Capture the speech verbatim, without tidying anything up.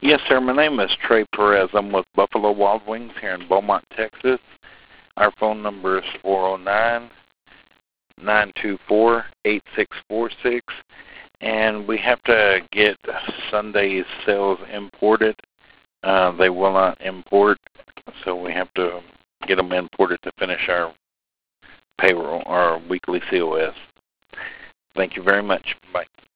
Yes, sir. My name is Trey Perez. I'm with Buffalo Wild Wings here in Beaumont, Texas. Our phone number is four oh nine, nine two four, eight six four six. And we have to get Sunday's sales imported. Uh, they will not import, so we have to get them imported to finish our payroll, our weekly C O S. Thank you very much. Bye.